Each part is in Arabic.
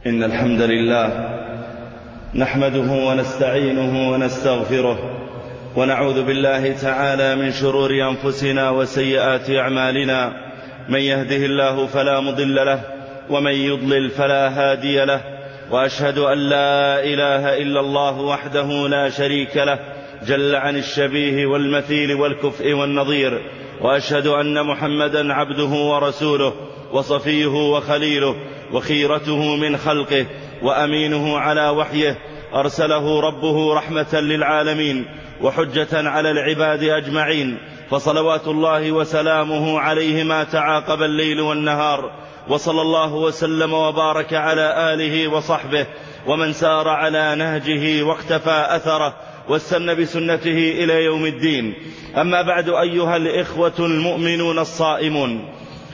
إن الحمد لله نحمده ونستعينه ونستغفره ونعوذ بالله تعالى من شرور أنفسنا وسيئات أعمالنا. من يهده الله فلا مضل له ومن يضلل فلا هادي له، وأشهد أن لا إله إلا الله وحده لا شريك له جل عن الشبيه والمثيل والكفء والنظير، وأشهد أن محمدا عبده ورسوله وصفيه وخليله وخيرته من خلقه وأمينه على وحيه، أرسله ربه رحمة للعالمين وحجة على العباد أجمعين، فصلوات الله وسلامه عليه ما تعاقب الليل والنهار، وصلى الله وسلم وبارك على آله وصحبه ومن سار على نهجه واقتفى أثره واستنى بسنته إلى يوم الدين. أما بعد، أيها الإخوة المؤمنون الصائمون،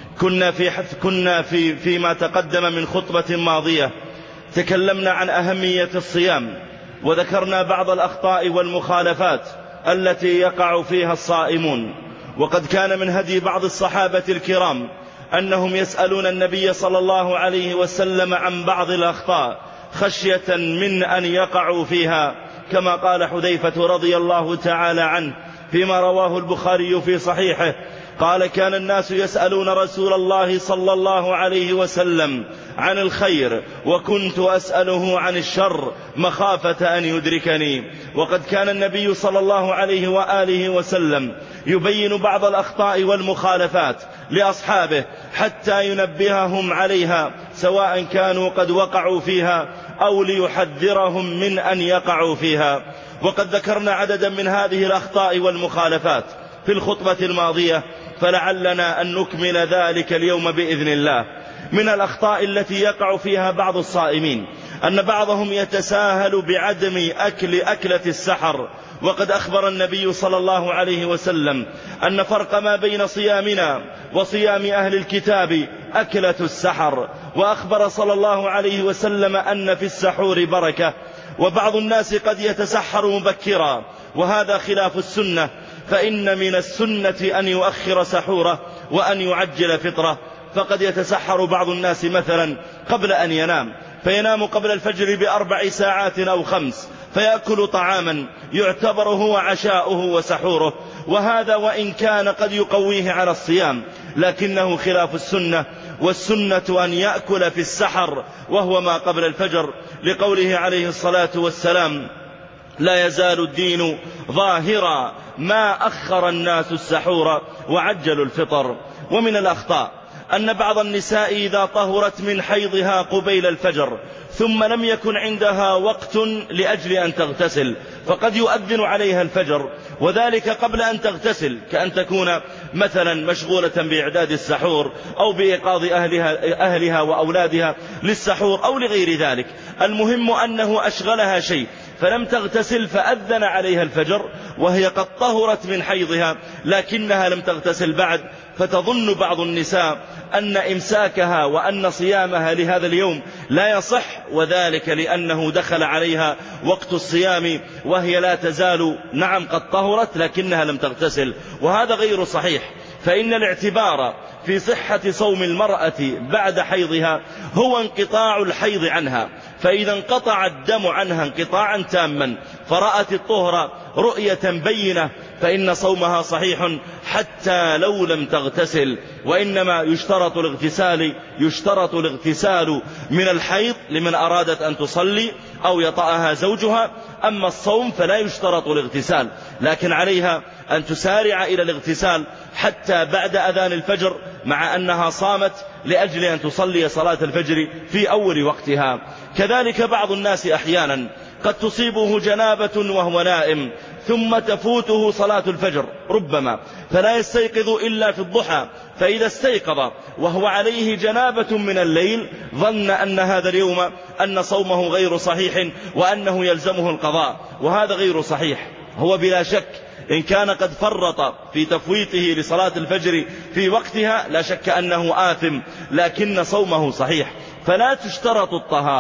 كنا فيما تقدم من خطبة ماضية تكلمنا عن أهمية الصيام، وذكرنا بعض الأخطاء والمخالفات التي يقع فيها الصائمون. وقد كان من هدي بعض الصحابة الكرام أنهم يسألون النبي صلى الله عليه وسلم عن بعض الأخطاء خشية من أن يقعوا فيها، كما قال حذيفة رضي الله تعالى عنه فيما رواه البخاري في صحيحه، قال: كان الناس يسألون رسول الله صلى الله عليه وسلم عن الخير وكنت أسأله عن الشر مخافة أن يدركني. وقد كان النبي صلى الله عليه وآله وسلم يبين بعض الأخطاء والمخالفات لأصحابه حتى ينبههم عليها، سواء كانوا قد وقعوا فيها أو ليحذرهم من أن يقعوا فيها. وقد ذكرنا عددا من هذه الأخطاء والمخالفات في الخطبة الماضية، فلعلنا أن نكمل ذلك اليوم بإذن الله. من الأخطاء التي يقع فيها بعض الصائمين أن بعضهم يتساهل بعدم أكلة السحر، وقد أخبر النبي صلى الله عليه وسلم أن فرق ما بين صيامنا وصيام أهل الكتاب أكلة السحر، وأخبر صلى الله عليه وسلم أن في السحور بركة. وبعض الناس قد يتسحر مبكرا، وهذا خلاف السنة، فإن من السنة أن يؤخر سحوره وأن يعجل فطره. فقد يتسحر بعض الناس مثلا قبل أن ينام، فينام قبل الفجر ب4 ساعات أو 5، فيأكل طعاما يعتبر هو عشاؤه وسحوره، وهذا وإن كان قد يقويه على الصيام لكنه خلاف السنة. والسنة أن يأكل في السحر وهو ما قبل الفجر، لقوله عليه الصلاة والسلام: لا يزال الدين ظاهرا ما أخر الناس السحور وعجلوا الفطر. ومن الأخطاء أن بعض النساء إذا طهرت من حيضها قبيل الفجر ثم لم يكن عندها وقت لأجل أن تغتسل، فقد يؤذن عليها الفجر وذلك قبل أن تغتسل، كأن تكون مثلا مشغولة بإعداد السحور أو بإيقاظ أهلها وأولادها للسحور أو لغير ذلك. المهم أنه أشغلها شيء فلم تغتسل فأذن عليها الفجر وهي قد طهرت من حيضها لكنها لم تغتسل بعد، فتظن بعض النساء أن إمساكها وأن صيامها لهذا اليوم لا يصح، وذلك لأنه دخل عليها وقت الصيام وهي لا تزال قد طهرت لكنها لم تغتسل، وهذا غير صحيح. فإن الاعتبار في صحة صوم المرأة بعد حيضها هو انقطاع الحيض عنها، فإذا انقطع الدم عنها انقطاعا تاما فرأت الطهر رؤية بينة فإن صومها صحيح حتى لو لم تغتسل. وإنما يشترط الاغتسال من الحيض لمن أرادت أن تصلي أو يطأها زوجها، أما الصوم فلا يشترط الاغتسال، لكن عليها أن تسارع إلى الاغتسال حتى بعد أذان الفجر، مع أنها صامت لأجل أن تصلي صلاة الفجر في أول وقتها. كذلك بعض الناس أحيانا قد تصيبه جنابة وهو نائم ثم تفوته صلاة الفجر ربما، فلا يستيقظ إلا في الضحى، فإذا استيقظ وهو عليه جنابة من الليل ظن أن هذا اليوم أن صومه غير صحيح وأنه يلزمه القضاء، وهذا غير صحيح. هو بلا شك إن كان قد فرط في تفويته لصلاة الفجر في وقتها لا شك أنه آثم، لكن صومه صحيح. فلا تشترط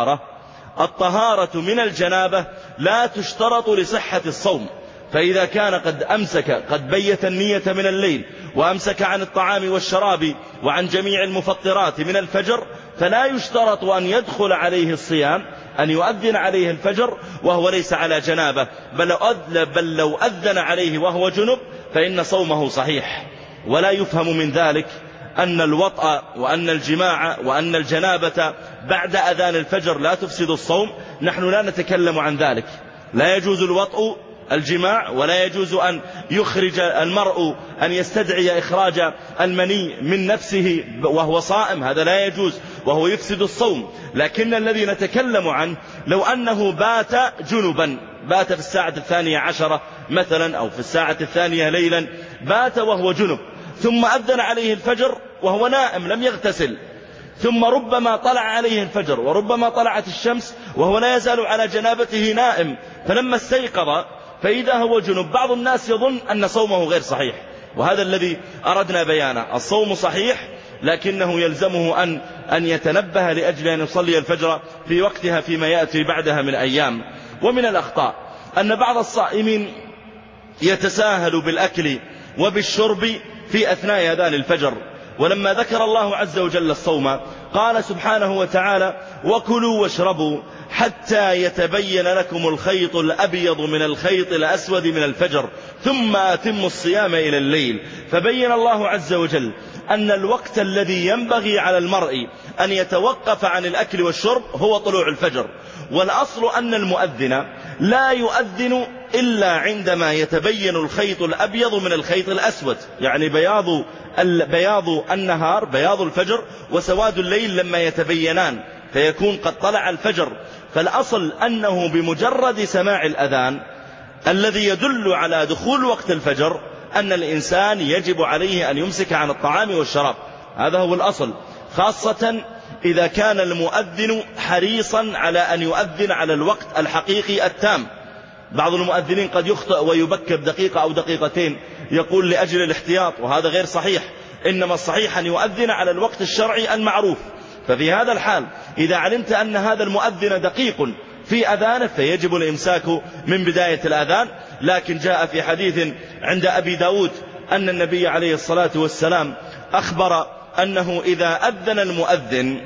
الطهارة من الجنابة لا تشترط لصحة الصوم، فإذا كان قد بيت النية من الليل وأمسك عن الطعام والشراب وعن جميع المفطرات من الفجر فلا يشترط أن يدخل عليه الصيام أن يؤذن عليه الفجر وهو ليس على جنابه، بل لو أذن عليه وهو جنب فإن صومه صحيح. ولا يفهم من ذلك أن الوطأ وأن الجماع وأن الجنابة بعد أذان الفجر لا تفسد الصوم. نحن لا نتكلم عن ذلك. لا يجوز الوطأ الجماع، ولا يجوز أن يخرج المرء أن يستدعي إخراج المني من نفسه وهو صائم، هذا لا يجوز وهو يفسد الصوم. لكن الذي نتكلم عنه لو أنه بات جنبا، بات في الساعة 12 مثلا أو في الساعة 2 ليلا، بات وهو جنب ثم أذن عليه الفجر وهو نائم لم يغتسل، ثم ربما طلع عليه الفجر وربما طلعت الشمس وهو لا يزال على جنابته نائم، فلما استيقظ فإذا هو جنب، بعض الناس يظن أن صومه غير صحيح، وهذا الذي أردنا بيانه. الصوم صحيح لكنه يلزمه أن يتنبه لأجل أن يصلي الفجر في وقتها فيما يأتي بعدها من أيام. ومن الأخطاء أن بعض الصائمين يتساهل بالأكل وبالشرب في أثناء أذان الفجر، ولما ذكر الله عز وجل الصوم قال سبحانه وتعالى: وكلوا واشربوا حتى يتبين لكم الخيط الأبيض من الخيط الأسود من الفجر ثم أتموا الصيام إلى الليل. فبين الله عز وجل أن الوقت الذي ينبغي على المرء أن يتوقف عن الأكل والشرب هو طلوع الفجر. والأصل أن المؤذن لا يؤذن إلا عندما يتبين الخيط الأبيض من الخيط الأسود، يعني بياض النهار بياض الفجر وسواد الليل لما يتبينان فيكون قد طلع الفجر. فالأصل أنه بمجرد سماع الأذان الذي يدل على دخول وقت الفجر أن الإنسان يجب عليه أن يمسك عن الطعام والشراب، هذا هو الأصل، خاصة إذا كان المؤذن حريصا على أن يؤذن على الوقت الحقيقي التام. بعض المؤذنين قد يخطئ ويبكر دقيقة أو دقيقتين يقول لأجل الاحتياط، وهذا غير صحيح، إنما الصحيح أن يؤذن على الوقت الشرعي المعروف. ففي هذا الحال إذا علمت أن هذا المؤذن دقيق في أذانه فيجب الإمساك من بداية الأذان. لكن جاء في حديث عند أبي داود أن النبي عليه الصلاة والسلام أخبر أنه إذا أذن المؤذن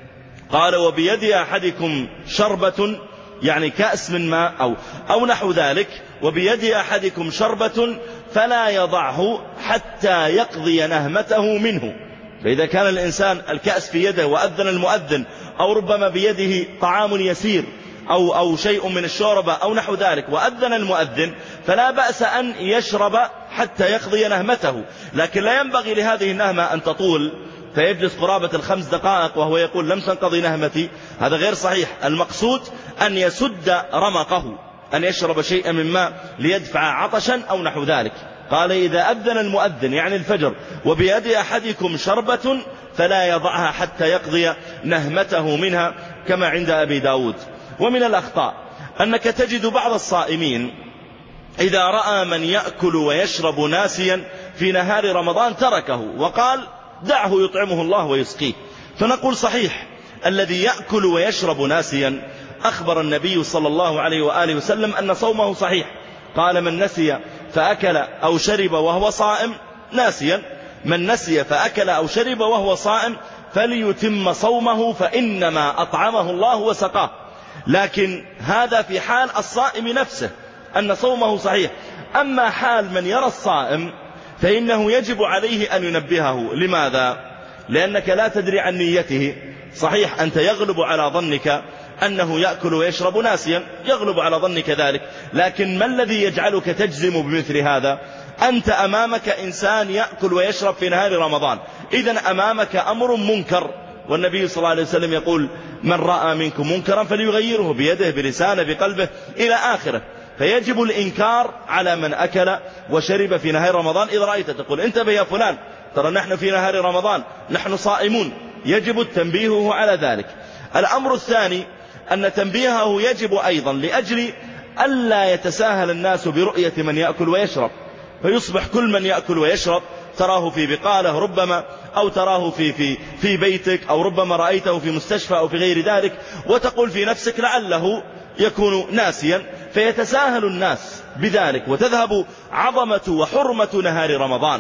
قال: وبيد أحدكم شربة، يعني كأس من ماء أو نحو ذلك، وبيد أحدكم شربة فلا يضعه حتى يقضي نهمته منه. فإذا كان الإنسان الكأس في يده وأذن المؤذن، أو ربما بيده طعام يسير أو شيء من الشوربة أو نحو ذلك وأذن المؤذن، فلا بأس أن يشرب حتى يقضي نهمته. لكن لا ينبغي لهذه النهمة أن تطول فيجلس قرابة 5 دقائق وهو يقول لم تنقضي نهمتي، هذا غير صحيح. المقصود أن يسد رمقه، أن يشرب شيئا من ماء ليدفع عطشا أو نحو ذلك. قال: إذا أذن المؤذن يعني الفجر وبيد أحدكم شربة فلا يضعها حتى يقضي نهمته منها، كما عند أبي داود. ومن الأخطاء أنك تجد بعض الصائمين إذا رأى من يأكل ويشرب ناسيا في نهار رمضان تركه وقال: دعه يطعمه الله ويسقيه. فنقول: صحيح، الذي يأكل ويشرب ناسيا أخبر النبي صلى الله عليه وآله وسلم أن صومه صحيح. قال: من نسي فأكل أو شرب وهو صائم ناسيا، من نسي فأكل أو شرب وهو صائم فليتم صومه فإنما أطعمه الله وسقاه. لكن هذا في حال الصائم نفسه أن صومه صحيح. أما حال من يرى الصائم فإنه يجب عليه أن ينبهه. لماذا؟ لأنك لا تدري عن نيته. صحيح أنت يغلب على ظنك أنه يأكل ويشرب ناسيا، يغلب على ظنك ذلك، لكن ما الذي يجعلك تجزم بمثل هذا؟ أنت أمامك إنسان يأكل ويشرب في نهار رمضان، إذن أمامك أمر منكر، والنبي صلى الله عليه وسلم يقول: من رأى منكم منكرا فليغيره بيده بلسانه بقلبه إلى آخره. فيجب الإنكار على من أكل وشرب في نهار رمضان. إذا رأيت تقول: انتبه يا فلان، ترى نحن في نهار رمضان، نحن صائمون، يجب التنبيه على ذلك. الأمر الثاني أن تنبيهه يجب أيضا لأجل ألا يتساهل الناس برؤية من يأكل ويشرب، فيصبح كل من يأكل ويشرب تراه في بقاله ربما، أو تراه في بيتك، أو ربما رأيته في مستشفى أو في غير ذلك، وتقول في نفسك لعله يكون ناسيا، فيتساهل الناس بذلك وتذهب عظمة وحرمة نهار رمضان.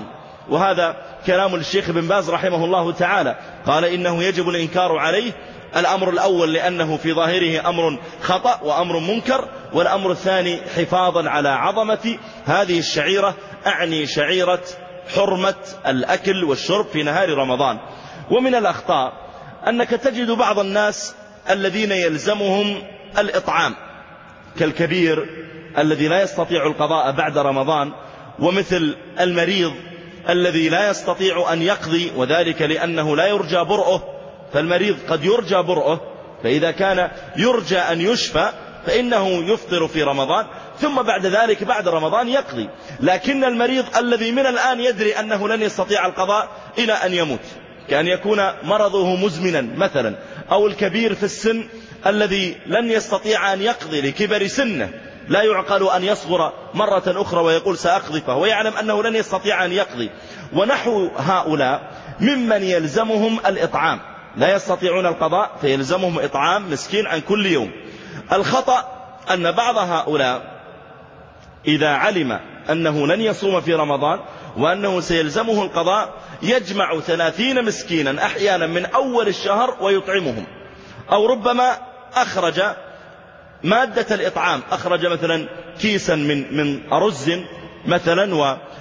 وهذا كلام الشيخ بن باز رحمه الله تعالى، قال إنه يجب الإنكار عليه. الأمر الأول لأنه في ظاهره أمر خطأ وأمر منكر، والأمر الثاني حفاظا على عظمة هذه الشعيرة، أعني شعيرة حرمة الأكل والشرب في نهار رمضان. ومن الأخطاء أنك تجد بعض الناس الذين يلزمهم الإطعام كالكبير الذي لا يستطيع القضاء بعد رمضان، ومثل المريض الذي لا يستطيع أن يقضي، وذلك لأنه لا يرجى برؤه، فالمريض قد يرجى برؤه، فإذا كان يرجى أن يشفى فإنه يفطر في رمضان ثم بعد ذلك بعد رمضان يقضي. لكن المريض الذي من الآن يدري أنه لن يستطيع القضاء إلى أن يموت، كأن يكون مرضه مزمنا مثلا، أو الكبير في السن الذي لن يستطيع أن يقضي لكبر سنه، لا يعقل أن يصغر مرة أخرى ويقول سأقضي، فهو يعلم أنه لن يستطيع أن يقضي. ونحو هؤلاء ممن يلزمهم الإطعام، لا يستطيعون القضاء فيلزمهم إطعام مسكين عن كل يوم. الخطأ أن بعض هؤلاء إذا علم أنه لن يصوم في رمضان وأنه سيلزمه القضاء يجمع 30 مسكينا أحيانا من أول الشهر ويطعمهم، أو ربما أخرج مادة الإطعام، أخرج مثلا كيسا من أرز مثلا،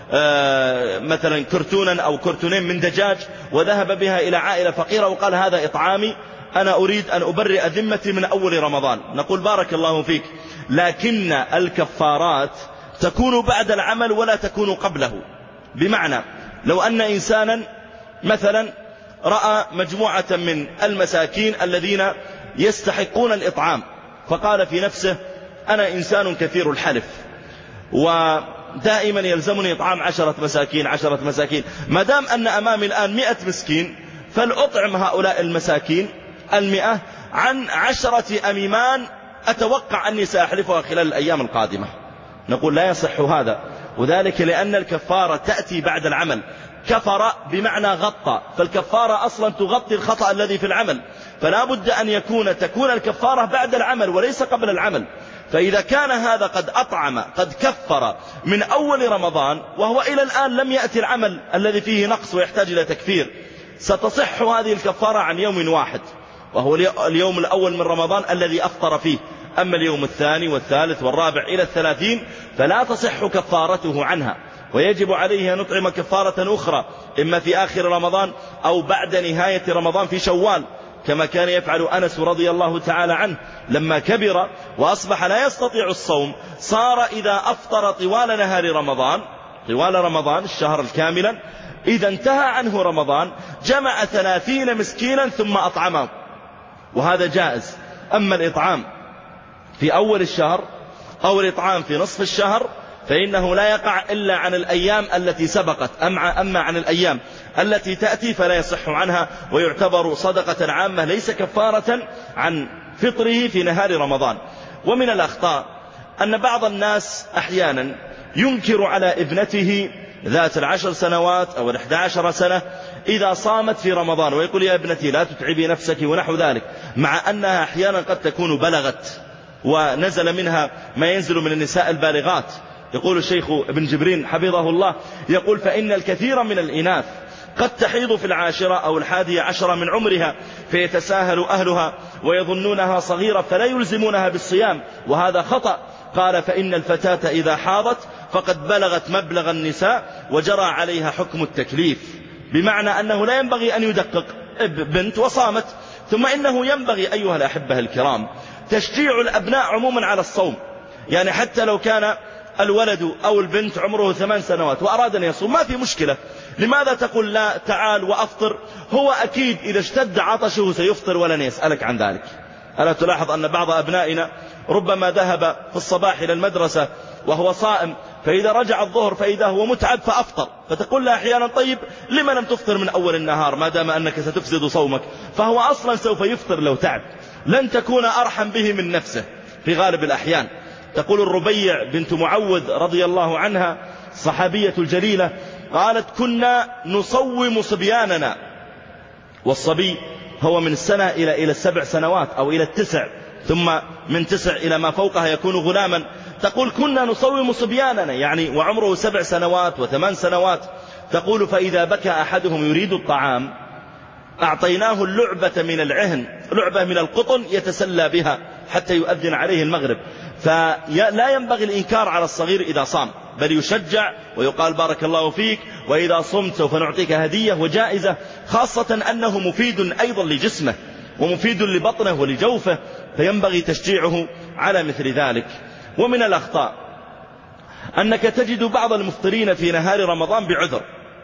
ومثلا كرتونا أو كرتونين من دجاج، وذهب بها إلى عائلة فقيرة وقال هذا إطعامي، أنا أريد أن أبرئ ذمتي من أول رمضان. نقول بارك الله فيك، لكن الكفارات تكون بعد العمل ولا تكون قبله. بمعنى لو أن إنسانا مثلا رأى مجموعة من المساكين الذين يستحقون الإطعام، فقال في نفسه أنا إنسان كثير الحلف ودائما يلزمني إطعام 10 مساكين، ما دام أن أمامي الآن 100 مسكين فلأطعم هؤلاء المساكين 100 عن 10 أميمان أتوقع أني سأحلفها خلال الأيام القادمة. نقول لا يصح هذا، وذلك لأن الكفارة تأتي بعد العمل. كفر بمعنى غطى، فالكفارة أصلا تغطي الخطأ الذي في العمل، فلا بد أن تكون الكفارة بعد العمل وليس قبل العمل. فإذا كان هذا قد أطعم قد كفر من أول رمضان وهو إلى الآن لم يأتي العمل الذي فيه نقص ويحتاج إلى تكفير، ستصح هذه الكفارة عن يوم واحد، وهو اليوم الأول من رمضان الذي أفطر فيه. أما اليوم الثاني والثالث والرابع إلى 30 فلا تصح كفارته عنها، ويجب عليه أن نطعم كفارة أخرى إما في آخر رمضان أو بعد نهاية رمضان في شوال، كما كان يفعل أنس رضي الله تعالى عنه لما كبر وأصبح لا يستطيع الصوم، صار إذا أفطر طوال رمضان الشهر الكاملا، إذا انتهى عنه رمضان جمع 30 مسكينا ثم أطعمه، وهذا جائز. أما الإطعام في أول الشهر أو الإطعام في نصف الشهر فإنه لا يقع إلا عن الأيام التي سبقت، أما عن الأيام التي تأتي فلا يصح عنها، ويعتبر صدقة عامة ليس كفارة عن فطره في نهار رمضان. ومن الأخطاء أن بعض الناس أحيانا ينكر على ابنته ذات 10 سنوات أو 11 سنة إذا صامت في رمضان، ويقول يا ابنتي لا تتعبي نفسك ونحو ذلك، مع أنها أحيانا قد تكون بلغت ونزل منها ما ينزل من النساء البالغات. يقول الشيخ ابن جبرين حفظه الله، يقول فإن الكثير من الإناث قد تحيض في 10 أو 11 من عمرها، فيتساهل أهلها ويظنونها صغيرة فلا يلزمونها بالصيام، وهذا خطأ. قال فإن الفتاة إذا حاضت فقد بلغت مبلغ النساء وجرى عليها حكم التكليف، بمعنى أنه لا ينبغي أن يدقق بنت وصامت. ثم إنه ينبغي أيها الأحبة الكرام تشجيع الأبناء عموما على الصوم، يعني حتى لو كان الولد أو البنت عمره 8 سنوات وأراد أن يصوم ما في مشكلة، لماذا تقول لا تعال وأفطر؟ هو أكيد إذا اشتد عطشه سيفطر ولن يسألك عن ذلك. ألا تلاحظ أن بعض أبنائنا ربما ذهب في الصباح إلى المدرسة وهو صائم، فإذا رجع الظهر فإذا هو متعب فأفطر، فتقول له أحيانا طيب لما لم تفطر من أول النهار ما دام أنك ستفسد صومك؟ فهو أصلا سوف يفطر لو تعب، لن تكون أرحم به من نفسه في غالب الأحيان. تقول الربيع بنت معوذ رضي الله عنها صحابية الجليلة قالت كنا نصوم صبياننا، والصبي هو من السنة إلى 7 سنوات أو إلى 9، ثم من 9 إلى ما فوقها يكون غلاما. تقول كنا نصوم صبياننا يعني وعمره 7 سنوات و8 سنوات، تقول فإذا بكى أحدهم يريد الطعام أعطيناه اللعبة من العهن، لعبة من القطن يتسلى بها حتى يؤذن عليه المغرب. فلا ينبغي الإنكار على الصغير إذا صام، بل يشجع ويقال بارك الله فيك، وإذا صمت سوف نعطيك هدية وجائزة، خاصة أنه مفيد أيضا لجسمه ومفيد لبطنه ولجوفه، فينبغي تشجيعه على مثل ذلك. ومن الأخطاء أنك تجد بعض المفطرين في نهار رمضان بعذر،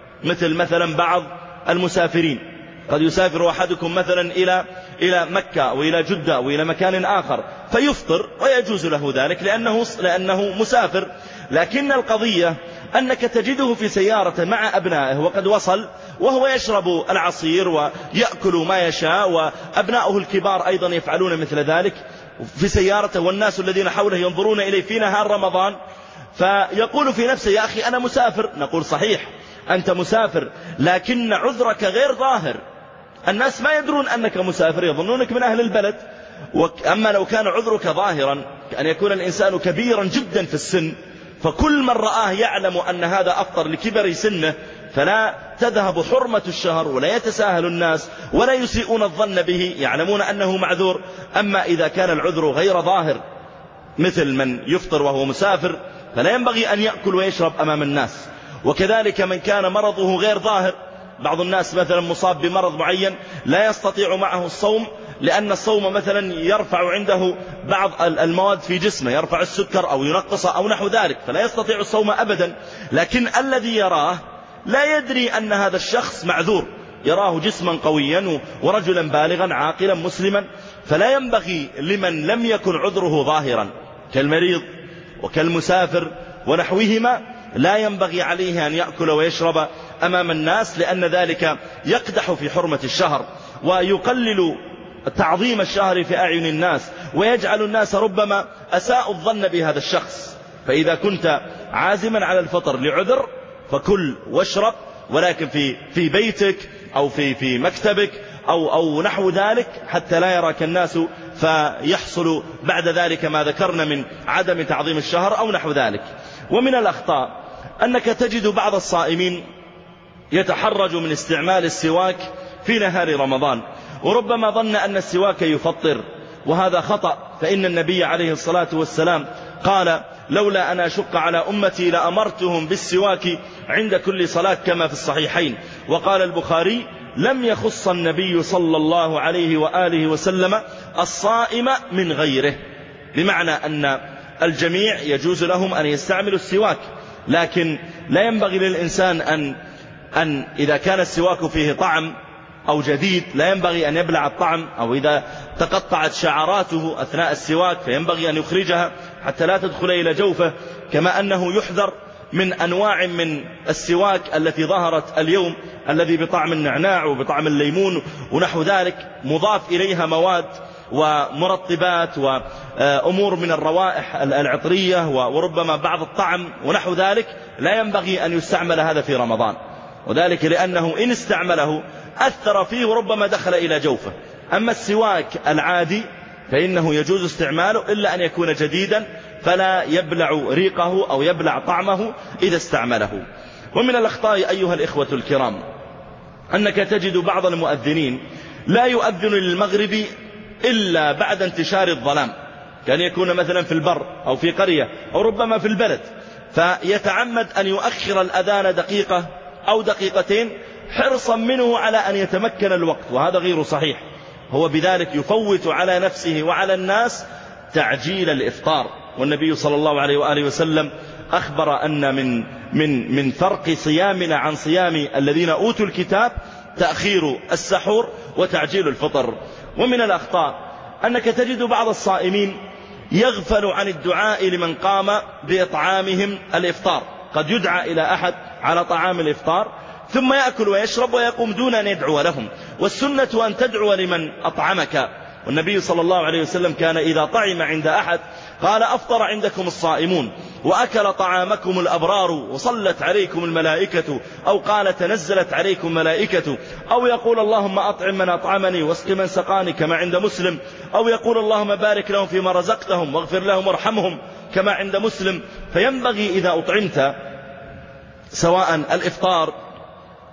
مثلا بعض المسافرين، قد يسافر أحدكم مثلا إلى مكة أو إلى جدة أو إلى مكان آخر فيفطر ويجوز له ذلك لأنه مسافر، لكن القضية أنك تجده في سيارة مع أبنائه وقد وصل وهو يشرب العصير ويأكل ما يشاء، وأبنائه الكبار أيضا يفعلون مثل ذلك في سيارته، والناس الذين حوله ينظرون إليه في نهار رمضان، فيقول في نفسه يا أخي أنا مسافر. نقول صحيح أنت مسافر، لكن عذرك غير ظاهر، الناس ما يدرون أنك مسافر، يظنونك من أهل البلد. أما لو كان عذرك ظاهرا كأن يكون الإنسان كبيرا جدا في السن، فكل من رآه يعلم أن هذا أفطر لكبر سنه، فلا تذهب حرمة الشهر ولا يتساهل الناس ولا يسيئون الظن به، يعلمون أنه معذور. أما إذا كان العذر غير ظاهر مثل من يفطر وهو مسافر فلا ينبغي أن يأكل ويشرب أمام الناس. وكذلك من كان مرضه غير ظاهر، بعض الناس مثلا مصاب بمرض معين لا يستطيع معه الصوم، لأن الصوم مثلا يرفع عنده بعض المواد في جسمه، يرفع السكر أو ينقصه أو نحو ذلك، فلا يستطيع الصوم أبدا، لكن الذي يراه لا يدري أن هذا الشخص معذور، يراه جسما قويا ورجلا بالغا عاقلا مسلما. فلا ينبغي لمن لم يكن عذره ظاهرا كالمريض وكالمسافر ونحوهما، لا ينبغي عليه أن يأكل ويشرب أمام الناس، لأن ذلك يقدح في حرمة الشهر ويقلل تعظيم الشهر في أعين الناس، ويجعل الناس ربما أساءوا الظن بهذا الشخص. فإذا كنت عازما على الفطر لعذر فكل واشرب، ولكن في بيتك أو في مكتبك أو نحو ذلك، حتى لا يراك الناس فيحصل بعد ذلك ما ذكرنا من عدم تعظيم الشهر أو نحو ذلك. ومن الأخطاء أنك تجد بعض الصائمين يتحرج من استعمال السواك في نهار رمضان، وربما ظن أن السواك يفطر، وهذا خطأ. فإن النبي عليه الصلاة والسلام قال لولا أن أشق على أمتي لأمرتهم بالسواك عند كل صلاة كما في الصحيحين. وقال البخاري لم يخص النبي صلى الله عليه وآله وسلم الصائم من غيره، بمعنى أن الجميع يجوز لهم أن يستعملوا السواك، لكن لا ينبغي للإنسان أن إذا كان السواك فيه طعم أو جديد لا ينبغي أن يبلع الطعم، أو إذا تقطعت شعراته أثناء السواك فينبغي أن يخرجها حتى لا تدخل إلى جوفه. كما أنه يحذر من أنواع من السواك التي ظهرت اليوم، الذي بطعم النعناع وبطعم الليمون ونحو ذلك، مضاف إليها مواد ومرطبات وأمور من الروائح العطرية وربما بعض الطعم ونحو ذلك، لا ينبغي أن يستعمل هذا في رمضان، وذلك لأنه إن استعمله أثر فيه وربما دخل إلى جوفه. أما السواك العادي فإنه يجوز استعماله إلا أن يكون جديدا، فلا يبلع ريقه أو يبلع طعمه إذا استعمله. ومن الأخطاء أيها الإخوة الكرام أنك تجد بعض المؤذنين لا يؤذن للمغرب إلا بعد انتشار الظلام، كان يكون مثلا في البر أو في قرية أو ربما في البلد، فيتعمد أن يؤخر الأذان دقيقة أو دقيقتين حرصا منه على أن يتمكن الوقت، وهذا غير صحيح. هو بذلك يفوت على نفسه وعلى الناس تعجيل الإفطار. والنبي صلى الله عليه وآله وسلم أخبر أن من فرق صيامنا عن صيام الذين أوتوا الكتاب تأخير السحور وتعجيل الفطر. ومن الأخطاء أنك تجد بعض الصائمين يغفل عن الدعاء لمن قام بإطعامهم الإفطار، قد يدعى إلى أحد على طعام الإفطار ثم يأكل ويشرب ويقوم دون أن يدعو لهم، والسنة أن تدعو لمن أطعمك. والنبي صلى الله عليه وسلم كان إذا طعم عند أحد قال أفطر عندكم الصائمون وأكل طعامكم الأبرار وصلت عليكم الملائكة، أو قال تنزلت عليكم ملائكة، أو يقول اللهم أطعم من أطعمني واسق من سقاني كما عند مسلم، أو يقول اللهم بارك لهم فيما رزقتهم واغفر لهم وارحمهم كما عند مسلم. فينبغي إذا أطعمت سواء الإفطار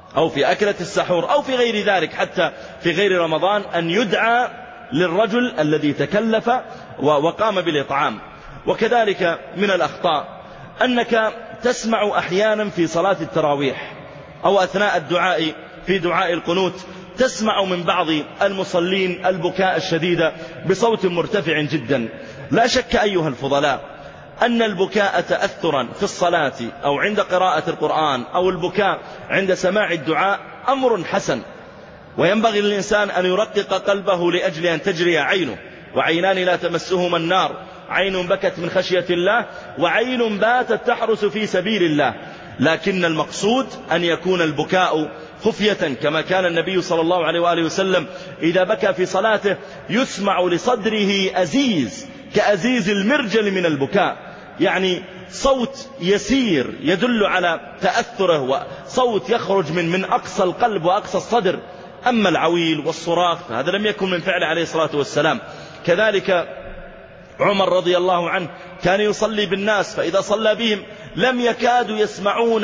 أو في أكلة السحور أو في غير ذلك، حتى في غير رمضان أن يدعى للرجل الذي تكلف وقام بالإطعام. وكذلك من الأخطاء أنك تسمع أحيانا في صلاة التراويح أو أثناء الدعاء في دعاء القنوت تسمع من بعض المصلين البكاء الشديد بصوت مرتفع جدا. لا شك أيها الفضلاء أن البكاء تأثرا في الصلاة أو عند قراءة القرآن أو البكاء عند سماع الدعاء أمر حسن، وينبغي للإنسان أن يرقق قلبه لأجل أن تجري عينه. وعينان لا تمسهما النار، عين بكت من خشية الله وعين باتت تحرس في سبيل الله. لكن المقصود أن يكون البكاء خفية، كما كان النبي صلى الله عليه وآله وسلم إذا بكى في صلاته يسمع لصدره أزيز كأزيز المرجل من البكاء، يعني صوت يسير يدل على تأثره، وصوت يخرج من أقصى القلب وأقصى الصدر. أما العويل والصراخ فهذا لم يكن من فعل عليه الصلاة والسلام. كذلك عمر رضي الله عنه كان يصلي بالناس، فإذا صلى بهم لم يكادوا يسمعون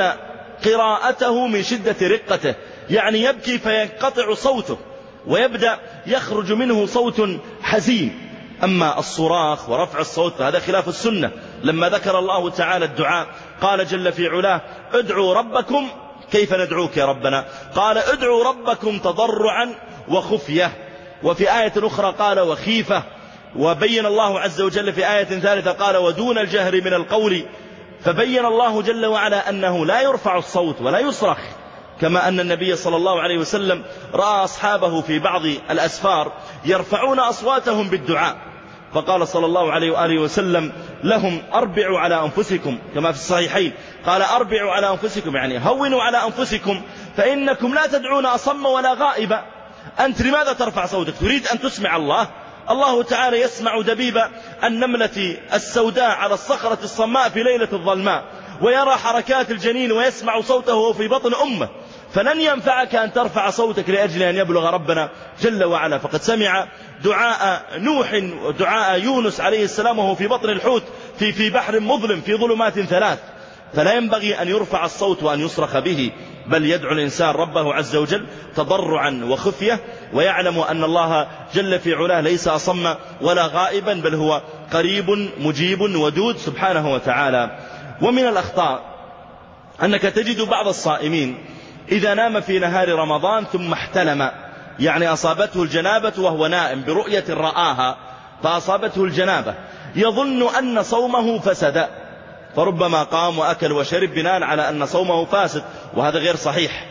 قراءته من شدة رقته، يعني يبكي فينقطع صوته ويبدأ يخرج منه صوت حزين. أما الصراخ ورفع الصوت فهذا خلاف السنة. لما ذكر الله تعالى الدعاء قال جل في علاه ادعوا ربكم. كيف ندعوك يا ربنا؟ قال ادعوا ربكم تضرعا وخفية. وفي آية أخرى قال وخيفة. وبين الله عز وجل في آية ثالثة قال ودون الجهر من القول. فبين الله جل وعلا أنه لا يرفع الصوت ولا يصرخ، كما أن النبي صلى الله عليه وسلم رأى أصحابه في بعض الأسفار يرفعون أصواتهم بالدعاء، فقال صلى الله عليه وآله وسلم لهم أربعوا على أنفسكم، كما في الصحيحين قال أربعوا على أنفسكم، يعني هونوا على أنفسكم فإنكم لا تدعون أصم ولا غائبا. أنت لماذا ترفع صوتك؟ تريد أن تسمع الله؟ الله تعالى يسمع دبيب النملة السوداء على الصخرة الصماء في ليلة الظلماء، ويرى حركات الجنين ويسمع صوته في بطن أمه. فلن ينفعك أن ترفع صوتك لأجل أن يبلغ ربنا جل وعلا، فقد سمع دعاء نوح ودعاء يونس عليه السلام وهو في بطن الحوت في بحر مظلم في ظلمات ثلاث. فلا ينبغي أن يرفع الصوت وأن يصرخ به، بل يدعو الإنسان ربه عز وجل تضرعا وخفية، ويعلم أن الله جل في علاه ليس أصم ولا غائبا، بل هو قريب مجيب ودود سبحانه وتعالى. ومن الأخطاء أنك تجد بعض الصائمين إذا نام في نهار رمضان ثم احتلم، يعني أصابته الجنابة وهو نائم برؤية رآها، فأصابته الجنابة يظن أن صومه فسد، فربما قام وأكل وشرب بناء على أن صومه فاسد، وهذا غير صحيح.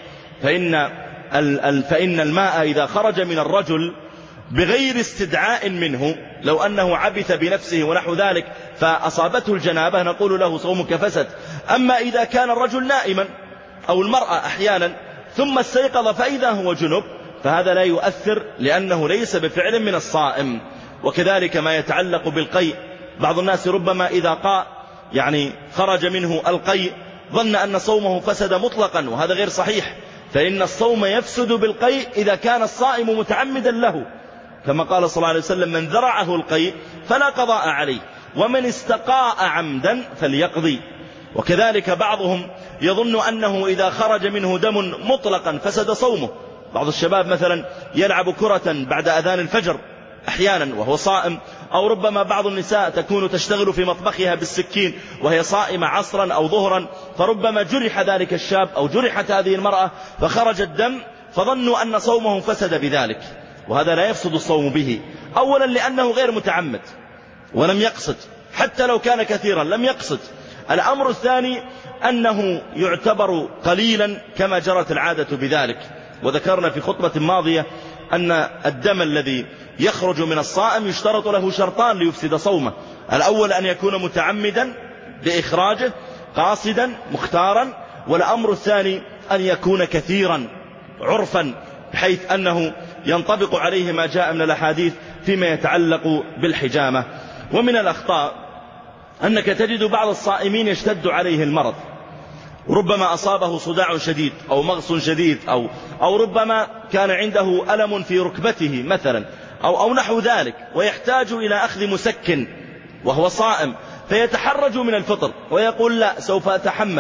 فإن الماء إذا خرج من الرجل بغير استدعاء منه، لو أنه عبث بنفسه ونحو ذلك فأصابته الجنابة نقول له صومك فسد. أما إذا كان الرجل نائما أو المرأة أحيانا ثم استيقظ فإذا هو جنب فهذا لا يؤثر، لأنه ليس بفعل من الصائم. وكذلك ما يتعلق بالقيء، بعض الناس ربما إذا قاء يعني خرج منه القيء ظن أن صومه فسد مطلقا، وهذا غير صحيح، فإن الصوم يفسد بالقيء إذا كان الصائم متعمدا له، كما قال صلى الله عليه وسلم من ذرعه القيء فلا قضاء عليه، ومن استقاء عمدا فليقضي. وكذلك بعضهم يظن أنه إذا خرج منه دم مطلقا فسد صومه. بعض الشباب مثلا يلعب كرة بعد أذان الفجر أحيانا وهو صائم، أو ربما بعض النساء تكون تشتغل في مطبخها بالسكين وهي صائمة عصرا أو ظهرا، فربما جرح ذلك الشاب أو جرحت هذه المرأة فخرج الدم فظنوا أن صومه فسد بذلك، وهذا لا يفسد الصوم به، أولا لأنه غير متعمد ولم يقصد، حتى لو كان كثيرا لم يقصد. الأمر الثاني أنه يعتبر قليلا كما جرت العادة بذلك، وذكرنا في خطبة ماضية أن الدم الذي يخرج من الصائم يشترط له شرطان ليفسد صومه: الأول أن يكون متعمدا بإخراجه قاصدا مختارا، والأمر الثاني أن يكون كثيرا عرفا بحيث أنه ينطبق عليه ما جاء من الأحاديث فيما يتعلق بالحجامة. ومن الأخطاء أنك تجد بعض الصائمين يشتد عليه المرض، ربما أصابه صداع شديد أو مغص شديد أو ربما كان عنده ألم في ركبته مثلا أو نحو ذلك، ويحتاج إلى أخذ مسكن وهو صائم، فيتحرج من الفطر ويقول لا سوف أتحمل،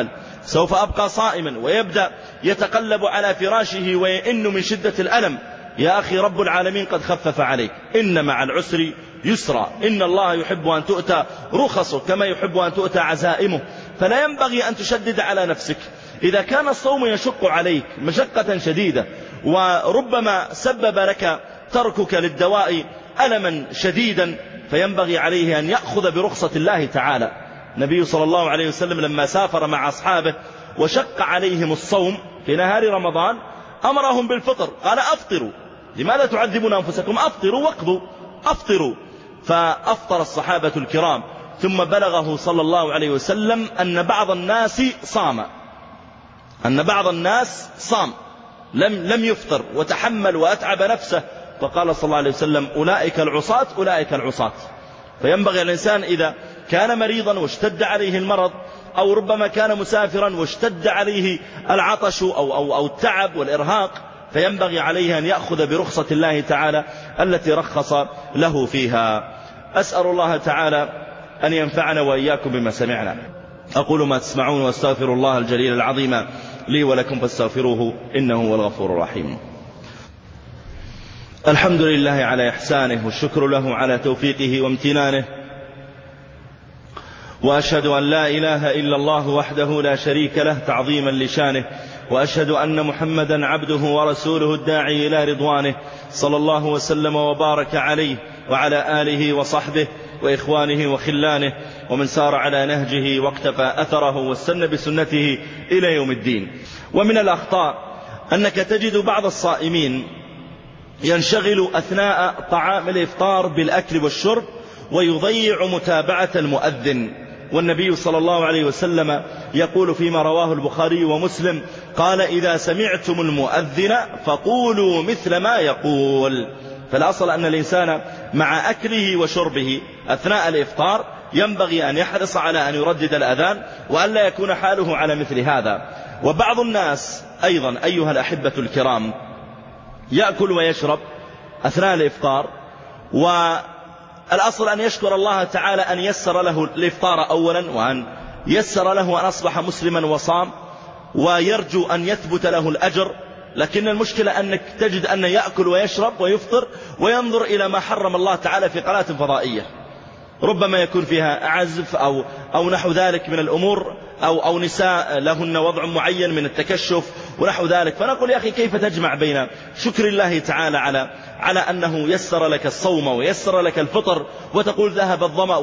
سوف أبقى صائما، ويبدأ يتقلب على فراشه ويئن من شدة الألم. يا أخي رب العالمين قد خفف عليك، إن مع العسر يسرا، إن الله يحب أن تؤتى رخصه كما يحب أن تؤتى عزائمه. فلا ينبغي أن تشدد على نفسك. إذا كان الصوم يشق عليك مشقة شديدة وربما سبب لك تركك للدواء ألما شديدا، فينبغي عليه أن يأخذ برخصة الله تعالى. النبي صلى الله عليه وسلم لما سافر مع أصحابه وشق عليهم الصوم في نهار رمضان أمرهم بالفطر، قال أفطروا، لماذا تعذبون أنفسكم؟ أفطروا واقضوا، أفطروا. فأفطر الصحابة الكرام، ثم بلغه صلى الله عليه وسلم أن بعض الناس صام لم يفطر وتحمل وأتعب نفسه، فقال صلى الله عليه وسلم أولئك العصاة أولئك العصاة. فينبغي الإنسان إذا كان مريضا واشتد عليه المرض، أو ربما كان مسافرا واشتد عليه العطش أو التعب والإرهاق، فينبغي عليه أن يأخذ برخصة الله تعالى التي رخص له فيها. أسأل الله تعالى أن ينفعنا وإياكم بما سمعنا. أقول ما تسمعون واستغفر الله الجليل العظيم لي ولكم فاستغفروه إنه هو الغفور الرحيم. الحمد لله على إحسانه، والشكر له على توفيقه وامتنانه، وأشهد أن لا إله إلا الله وحده لا شريك له تعظيما لشانه، وأشهد أن محمدا عبده ورسوله الداعي إلى رضوانه، صلى الله وسلم وبارك عليه وعلى آله وصحبه وإخوانه وخلانه ومن سار على نهجه واقتفى أثره واستنى بسنته إلى يوم الدين. ومن الأخطاء أنك تجد بعض الصائمين ينشغل أثناء طعام الإفطار بالأكل والشرب ويضيع متابعة المؤذن. والنبي صلى الله عليه وسلم يقول فيما رواه البخاري ومسلم قال إذا سمعتم المؤذن فقولوا مثل ما يقول. فالأصل أن الإنسان مع أكله وشربه أثناء الإفطار ينبغي أن يحرص على أن يردد الأذان، وأن لا يكون حاله على مثل هذا. وبعض الناس أيضا أيها الأحبة الكرام يأكل ويشرب أثناء الإفطار، والأصل أن يشكر الله تعالى أن يسر له الإفطار أولا، وأن يسر له أن أصبح مسلما وصام، ويرجو أن يثبت له الأجر. لكن المشكلة أنك تجد أن يأكل ويشرب ويفطر وينظر إلى ما حرم الله تعالى في قناة فضائية، ربما يكون فيها عزف أو نحو ذلك من الأمور، أو نساء لهن وضع معين من التكشف ونحو ذلك. فنقول يا أخي كيف تجمع بين شكر الله تعالى على أنه يسر لك الصوم ويسر لك الفطر، وتقول ذهب الظمأ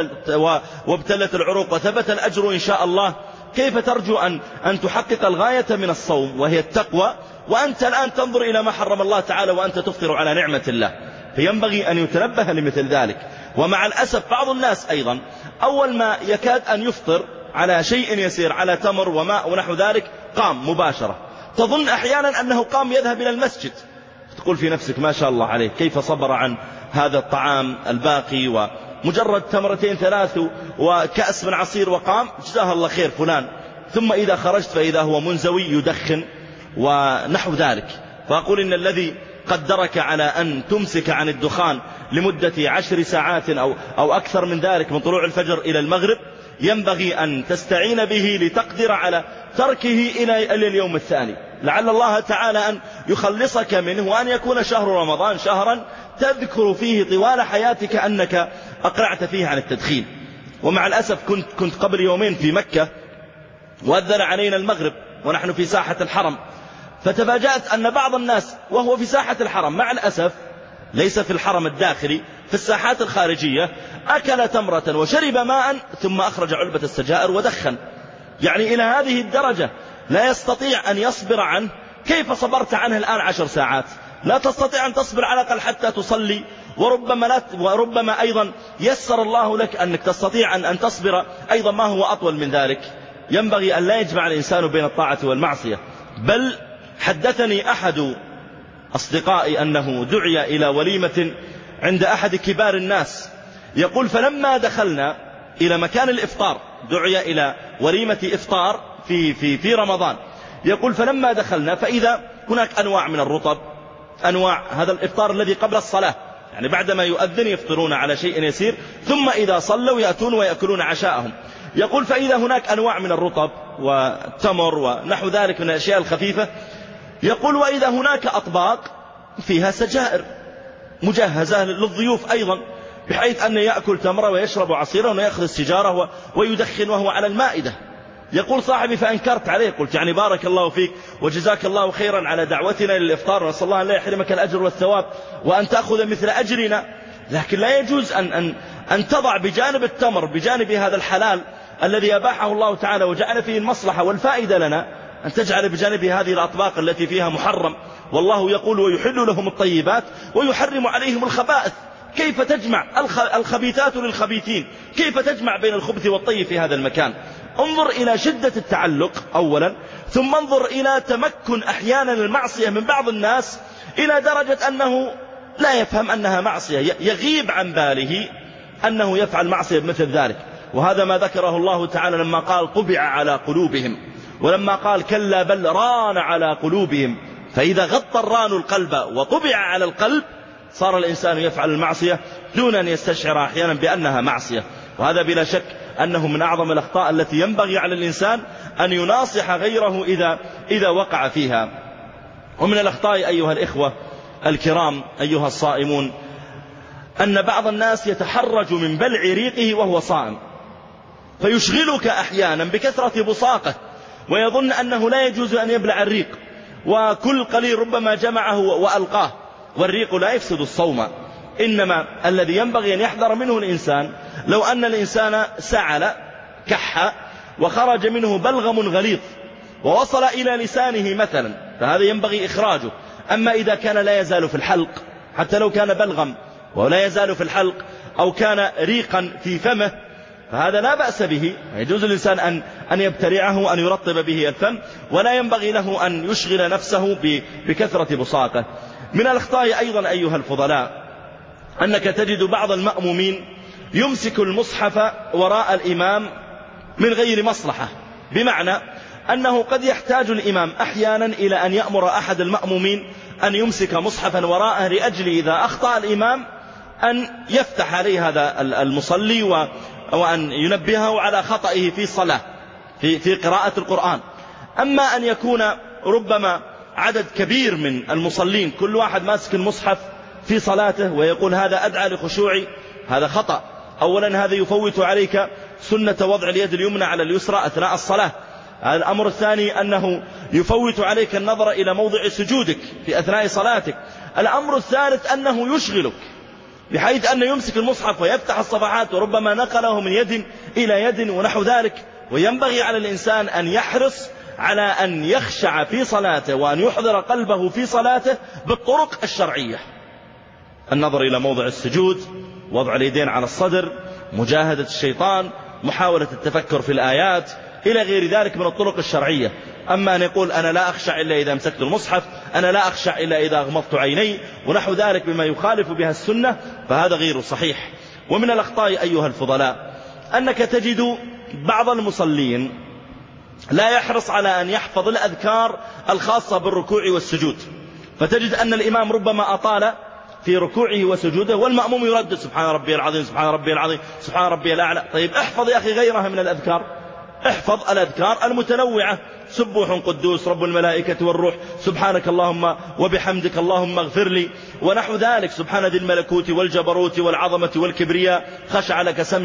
وابتلت العروق وثبت الأجر إن شاء الله، كيف ترجو أن تحقق الغاية من الصوم وهي التقوى، وأنت الآن تنظر إلى ما حرم الله تعالى وأنت تفطر على نعمة الله؟ فينبغي أن يتنبه لمثل ذلك. ومع الأسف بعض الناس أيضا أول ما يكاد أن يفطر على شيء يسير، على تمر وماء ونحو ذلك، قام مباشرة. تظن أحيانا أنه قام يذهب إلى المسجد، تقول في نفسك ما شاء الله عليه كيف صبر عن هذا الطعام الباقي، ومجرد تمرتين ثلاث وكأس من عصير وقام، جزاه الله خير فلان. ثم إذا خرجت فإذا هو منزوي يدخن ونحو ذلك. فأقول إن الذي قدرك على أن تمسك عن الدخان لمدة 10 ساعات أو أكثر من ذلك من طلوع الفجر إلى المغرب، ينبغي أن تستعين به لتقدر على تركه إلى اليوم الثاني، لعل الله تعالى أن يخلصك منه، وأن يكون شهر رمضان شهرا تذكر فيه طوال حياتك أنك أقرعت فيه عن التدخين. ومع الأسف كنت قبل يومين في مكة وأذن علينا المغرب ونحن في ساحة الحرم، فتفاجأت أن بعض الناس وهو في ساحة الحرم، مع الأسف ليس في الحرم الداخلي، في الساحات الخارجية، أكل تمرة وشرب ماء ثم أخرج علبة السجائر ودخن. يعني إلى هذه الدرجة لا يستطيع أن يصبر عنه. كيف صبرت عنه الآن 10 ساعات؟ لا تستطيع أن تصبر على الأقل حتى تصلي، وربما أيضا يسر الله لك أنك تستطيع أن تصبر أيضا ما هو أطول من ذلك. ينبغي أن لا يجمع الإنسان بين الطاعة والمعصية. بل حدثني أحد أصدقائي أنه دعي إلى وليمة عند أحد كبار الناس، يقول فلما دخلنا إلى مكان الإفطار، دعي إلى وليمة إفطار في رمضان، يقول فلما دخلنا فإذا هناك أنواع من الرطب، أنواع هذا الإفطار الذي قبل الصلاة، يعني بعدما يؤذن يفطرون على شيء يسير، ثم إذا صلوا يأتون ويأكلون عشاءهم. يقول فإذا هناك أنواع من الرطب والتمر ونحو ذلك من الأشياء الخفيفة. يقول وإذا هناك أطباق فيها سجائر مجهزة للضيوف أيضا، بحيث أن يأكل تمرة ويشرب عصيرا ويأخذ السجارة ويدخن وهو على المائدة. يقول صاحبي فأنكرت عليه، قلت يعني بارك الله فيك وجزاك الله خيرا على دعوتنا للإفطار، ونسأل الله أن لا يحرمك الأجر والثواب وأن تأخذ مثل أجرنا، لكن لا يجوز أن تضع بجانب التمر، بجانب هذا الحلال الذي أباحه الله تعالى وجعل فيه المصلحة والفائدة لنا، أن تجعل بجانب هذه الأطباق التي فيها محرم. والله يقول ويحل لهم الطيبات ويحرم عليهم الخبائث. كيف تجمع الخبيثات للخبيثين؟ كيف تجمع بين الخبث والطيب في هذا المكان؟ انظر إلى شدة التعلق أولا، ثم انظر إلى تمكن أحيانا المعصية من بعض الناس إلى درجة أنه لا يفهم أنها معصية، يغيب عن باله أنه يفعل معصية بمثل ذلك. وهذا ما ذكره الله تعالى لما قال طبع على قلوبهم، ولما قال كلا بل ران على قلوبهم. فإذا غطى الران القلب وطبع على القلب صار الإنسان يفعل المعصية دون أن يستشعر أحيانا بأنها معصية. وهذا بلا شك أنه من أعظم الأخطاء التي ينبغي على الإنسان أن يناصح غيره إذا وقع فيها. ومن الأخطاء أيها الإخوة الكرام أيها الصائمون أن بعض الناس يتحرج من بلع ريقه وهو صائم، فيشغلك أحيانا بكثرة بصاقه ويظن أنه لا يجوز أن يبلع الريق، وكل قليل ربما جمعه وألقاه، والريق لا يفسد الصوم. إنما الذي ينبغي أن يحذر منه الإنسان لو أن الإنسان سعل كح وخرج منه بلغم غليظ ووصل إلى لسانه مثلا، فهذا ينبغي إخراجه. أما إذا كان لا يزال في الحلق، حتى لو كان بلغم ولا يزال في الحلق أو كان ريقا في فمه، فهذا لا بأس به، يجوز الإنسان أن يبتلعه، أن يرطب به الفم، ولا ينبغي له أن يشغل نفسه بكثرة بصاقه. من الأخطاء أيضا أيها الفضلاء أنك تجد بعض المأمومين يمسك المصحف وراء الإمام من غير مصلحة، بمعنى أنه قد يحتاج الإمام أحيانا إلى أن يأمر أحد المأمومين أن يمسك مصحفا وراءه لأجل إذا أخطأ الإمام أن يفتح عليه هذا المصلي وأن ينبهه على خطئه في الصلاة في قراءة القرآن. أما أن يكون ربما عدد كبير من المصلين كل واحد ماسك المصحف في صلاته ويقول هذا أدعى لخشوعي، هذا خطأ. أولا هذا يفوت عليك سنة وضع اليد اليمنى على اليسرى أثناء الصلاة. الأمر الثاني أنه يفوت عليك النظر إلى موضع سجودك في أثناء صلاتك. الأمر الثالث أنه يشغلك بحيث أنه يمسك المصحف ويفتح الصفحات وربما نقله من يد إلى يد ونحو ذلك. وينبغي على الإنسان أن يحرص على أن يخشع في صلاته وأن يحضر قلبه في صلاته بالطرق الشرعية: النظر إلى موضع السجود، وضع اليدين على الصدر، مجاهدة الشيطان، محاولة التفكر في الآيات، إلى غير ذلك من الطرق الشرعية. أما أن يقول أنا لا أخشع إلا إذا مسكت المصحف، أنا لا أخشع إلا إذا أغمضت عيني، ونحو ذلك بما يخالف بها السنة، فهذا غير صحيح. ومن الأخطاء أيها الفضلاء أنك تجد بعض المصلين لا يحرص على أن يحفظ الأذكار الخاصة بالركوع والسجود، فتجد أن الإمام ربما أطال في ركوعه وسجوده والمأموم يردد سبحان ربي العظيم سبحان ربي العظيم سبحان ربي الأعلى. طيب احفظ يا أخي غيرها من الأذكار، احفظ الأذكار المتنوعة: سبوح قدوس رب الملائكة والروح، سبحانك اللهم وبحمدك اللهم اغفر لي، ونحو ذلك، سبحان ذي الملكوت والجبروت والعظمة والكبرياء، خشع لك سمع